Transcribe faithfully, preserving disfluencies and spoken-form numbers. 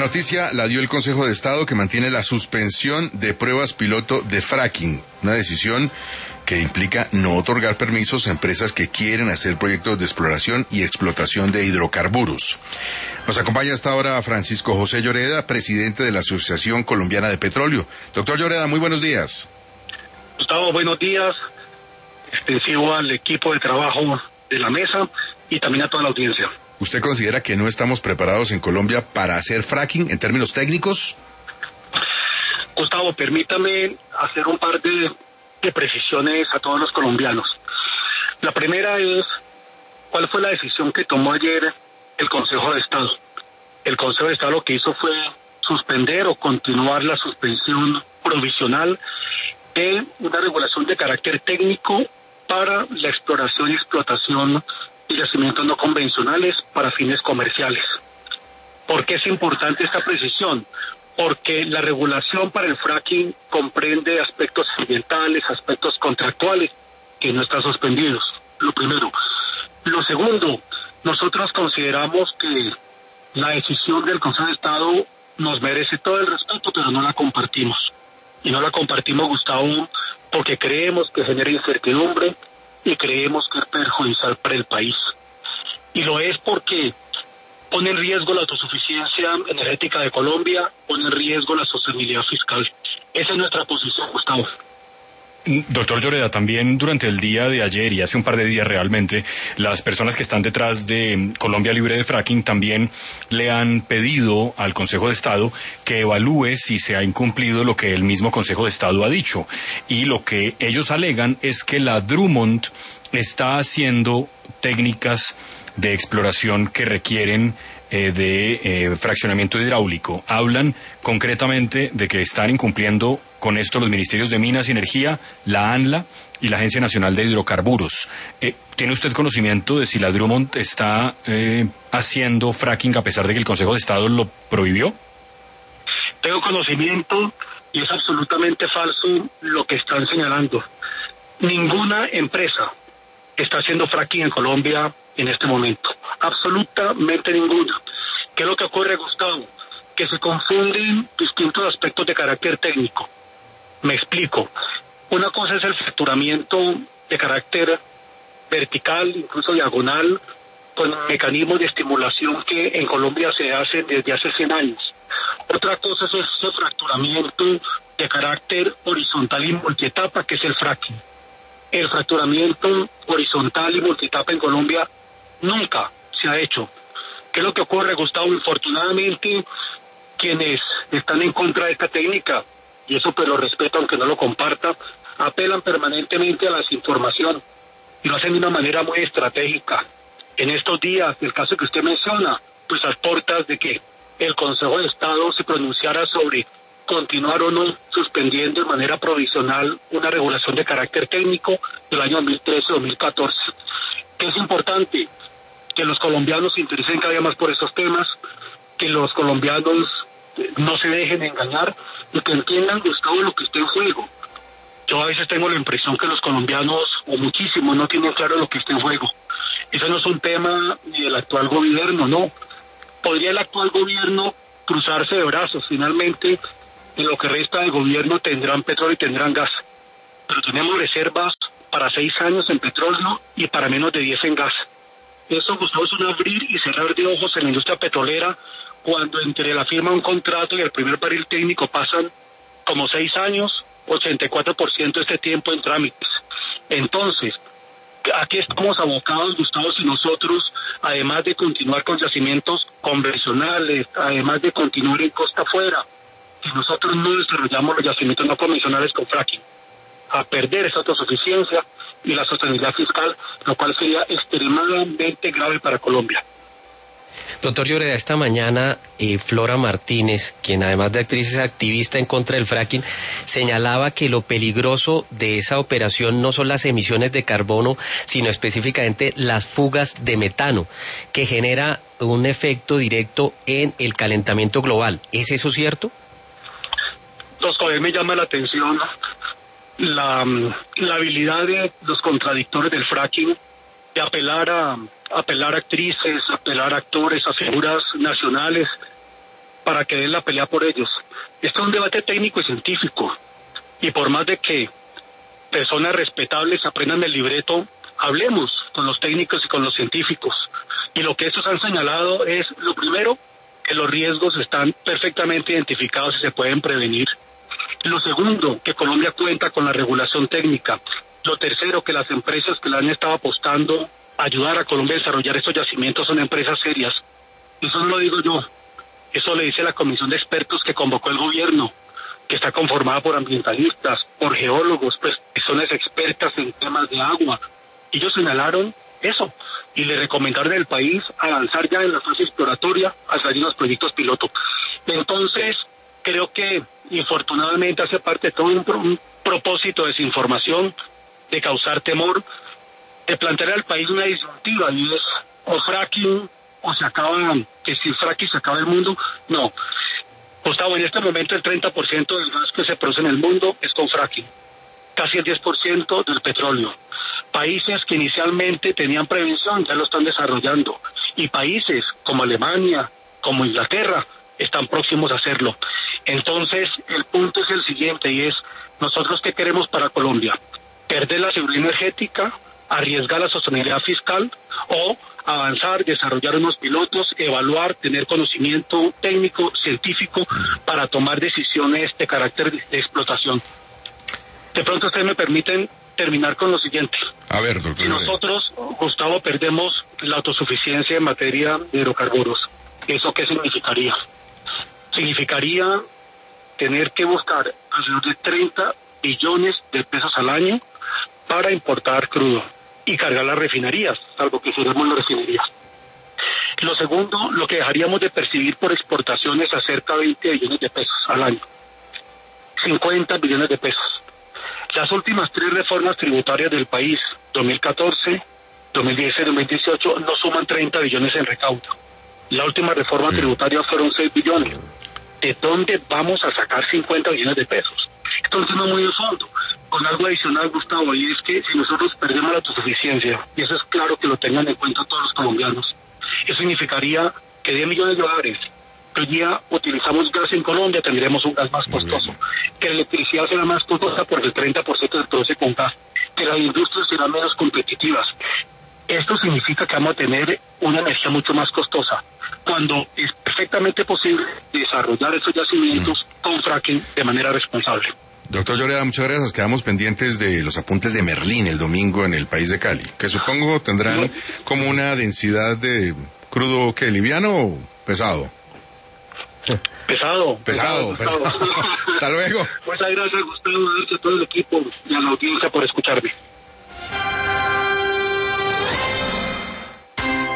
noticia la dio el Consejo de Estado, que mantiene la suspensión de pruebas piloto de fracking, una decisión que implica no otorgar permisos a empresas que quieren hacer proyectos de exploración y explotación de hidrocarburos. Nos acompaña hasta ahora Francisco José Lloreda, presidente de la Asociación Colombiana de Petróleo. Doctor Lloreda, muy buenos días. Gustavo, buenos días. Extensivo al equipo de trabajo de la mesa y también a toda la audiencia. ¿Usted considera que no estamos preparados en Colombia para hacer fracking en términos técnicos? Gustavo, permítame hacer un par de, de precisiones a todos los colombianos. La primera es, ¿cuál fue la decisión que tomó ayer el Consejo de Estado? El Consejo de Estado lo que hizo fue suspender o continuar la suspensión provisional de una regulación de carácter técnico para la exploración y explotación de yacimientos no convencionales para fines comerciales. ¿Por qué es importante esta precisión? Porque la regulación para el fracking comprende aspectos ambientales, aspectos contractuales que no están suspendidos, lo primero. Lo segundo, nosotros consideramos que la decisión del Consejo de Estado nos merece todo el respeto, pero no la compartimos. Y no la compartimos, Gustavo, porque creemos que genera incertidumbre y creemos que es perjudicial para el país. Y lo es porque pone en riesgo la autosuficiencia energética de Colombia, pone en riesgo la sostenibilidad fiscal. Esa es nuestra posición, Gustavo. Doctor Lloreda, también durante el día de ayer y hace un par de días realmente, las personas que están detrás de Colombia Libre de Fracking también le han pedido al Consejo de Estado que evalúe si se ha incumplido lo que el mismo Consejo de Estado ha dicho. Y lo que ellos alegan es que la Drummond está haciendo técnicas de exploración que requieren eh, de eh, fraccionamiento hidráulico. Hablan concretamente de que están incumpliendo con esto los Ministerios de Minas y Energía, la ANLA y la Agencia Nacional de Hidrocarburos. Eh, ¿Tiene usted conocimiento de si la Drummond está eh, haciendo fracking a pesar de que el Consejo de Estado lo prohibió? Tengo conocimiento y es absolutamente falso lo que están señalando. Ninguna empresa está haciendo fracking en Colombia en este momento. Absolutamente ninguna. ¿Qué es lo que ocurre, Gustavo? Que se confunden distintos aspectos de carácter técnico. Me explico. Una cosa es el fracturamiento de carácter vertical, incluso diagonal, con mecanismos de estimulación que en Colombia se hacen desde hace cien años. Otra cosa es ese fracturamiento de carácter horizontal y multietapa, que es el fracking. El fracturamiento horizontal y multietapa en Colombia nunca se ha hecho. ¿Qué es lo que ocurre, Gustavo? Infortunadamente, quienes están en contra de esta técnica, y eso pues lo respeto aunque no lo comparta, apelan permanentemente a la desinformación y lo hacen de una manera muy estratégica. En estos días, el caso que usted menciona, pues a portas de que el Consejo de Estado se pronunciara sobre continuar o no suspendiendo de manera provisional una regulación de carácter técnico del año dos mil trece dos mil catorce. Que es importante que los colombianos se interesen cada día más por esos temas, que los colombianos no se dejen engañar y que entiendan, Gustavo, lo que está en juego. Yo a veces tengo la impresión que los colombianos, o muchísimos, no tienen claro lo que está en juego. Eso no es un tema ni del actual gobierno, no. Podría el actual gobierno cruzarse de brazos. Finalmente, en lo que resta del gobierno tendrán petróleo y tendrán gas. Pero tenemos reservas para seis años en petróleo y para menos de diez en gas. Eso, Gustavo, es un abrir y cerrar de ojos en la industria petrolera, cuando entre la firma de un contrato y el primer barril técnico pasan como seis años, ochenta y cuatro por ciento de este tiempo en trámites. Entonces, aquí estamos abocados, Gustavo, si nosotros, además de continuar con yacimientos convencionales, además de continuar en costa afuera, si nosotros no desarrollamos los yacimientos no convencionales con fracking, a perder esa autosuficiencia y la sostenibilidad fiscal, lo cual sería extremadamente grave para Colombia. Doctor Lloreda, esta mañana eh, Flora Martínez, quien además de actriz es activista en contra del fracking, señalaba que lo peligroso de esa operación no son las emisiones de carbono, sino específicamente las fugas de metano, que genera un efecto directo en el calentamiento global. ¿Es eso cierto? Los a mí me llama la atención la, la habilidad de los contradictores del fracking de apelar a apelar a actrices, apelar a actores, a figuras nacionales para que den la pelea por ellos. Esto es un debate técnico y científico, y por más de que personas respetables aprendan el libreto, hablemos con los técnicos y con los científicos. Y lo que estos han señalado es, lo primero, que los riesgos están perfectamente identificados y se pueden prevenir. Lo segundo, que Colombia cuenta con la regulación técnica. Lo tercero, que las empresas que le han estado apostando a ayudar a Colombia a desarrollar estos yacimientos son empresas serias. Eso no lo digo yo, eso le dice la comisión de expertos que convocó el gobierno, que está conformada por ambientalistas, por geólogos, pues, personas expertas en temas de agua. Ellos señalaron eso y le recomendaron al país avanzar ya en la fase exploratoria a salir los proyectos piloto. Entonces, creo que infortunadamente hace parte de todo un, pro, un propósito de desinformación, de causar temor, de plantear al país una disyuntiva, y es o fracking o se acaba, que si fracking se acaba el mundo. No, Gustavo, en este momento el treinta por ciento del gas que se produce en el mundo es con fracking, casi el diez por ciento del petróleo. Países que inicialmente tenían prevención ya lo están desarrollando, y países como Alemania, como Inglaterra, están próximos a hacerlo. Entonces, el punto es el siguiente, y es, ¿nosotros qué queremos para Colombia? ¿Perder la seguridad energética, arriesgar la sostenibilidad fiscal, o avanzar, desarrollar unos pilotos, evaluar, tener conocimiento técnico, científico, para tomar decisiones de carácter de explotación? De pronto ustedes me permiten terminar con lo siguiente. A ver, doctor. Si nosotros, Gustavo, perdemos la autosuficiencia en materia de hidrocarburos, ¿eso qué significaría? Significaría tener que buscar alrededor de treinta billones de pesos al año para importar crudo y cargar las refinerías, salvo que cerremos las refinerías. Lo segundo, lo que dejaríamos de percibir por exportaciones a cerca de veinte billones de pesos al año. cincuenta billones de pesos. Las últimas tres reformas tributarias del país, dos mil catorce, dos mil dieciséis, dos mil dieciocho, no suman treinta billones en recaudo. La última reforma sí. tributaria fueron seis billones. ¿De dónde vamos a sacar cincuenta billones de pesos? Entonces, no muy de fondo. Con algo adicional, Gustavo, y es que si nosotros perdemos la autosuficiencia, y eso es claro que lo tengan en cuenta todos los colombianos, eso significaría que diez millones de hogares que hoy día utilizamos gas en Colombia tendremos un gas más costoso, que la electricidad será más costosa porque el treinta por ciento se produce con gas, que las industrias serán menos competitivas. Esto significa que vamos a tener una energía mucho más costosa, cuando es perfectamente posible desarrollar esos yacimientos con fracking de manera responsable. Doctor Lloreda, muchas gracias. Quedamos pendientes de los apuntes de Merlín el domingo en el país de Cali, que supongo tendrán como una densidad de crudo, ¿qué? ¿Liviano o pesado? Pesado. Pesado, pesado. pesado. Hasta luego. Muchas gracias, Gustavo, a todo el equipo y a la audiencia por escucharme.